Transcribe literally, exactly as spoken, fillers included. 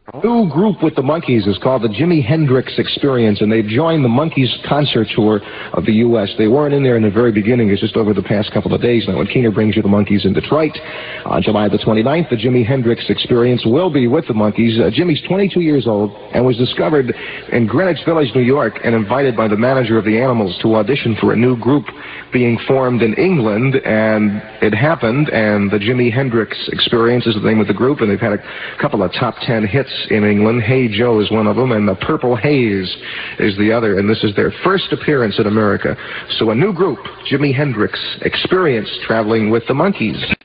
New group with the Monkees is called the Jimi Hendrix Experience, and they've joined the Monkees concert tour of the U S They weren't in there in the very beginning. It's just over the past couple of days now. And Keener brings you the Monkees in Detroit. On July the twenty-ninth, the Jimi Hendrix Experience will be with the Monkees. Uh, Jimmy's twenty-two years old and was discovered in Greenwich Village, New York, and invited by the manager of the Animals to audition for a new group being formed in England. And it happened, and the Jimi Hendrix Experience is the name of the group, and they've had a couple of top ten hits in England. Hey Joe is one of them, and the Purple Haze is the other, and this is their first appearance in America. So a new group, Jimi Hendrix Experience, traveling with the Monkees.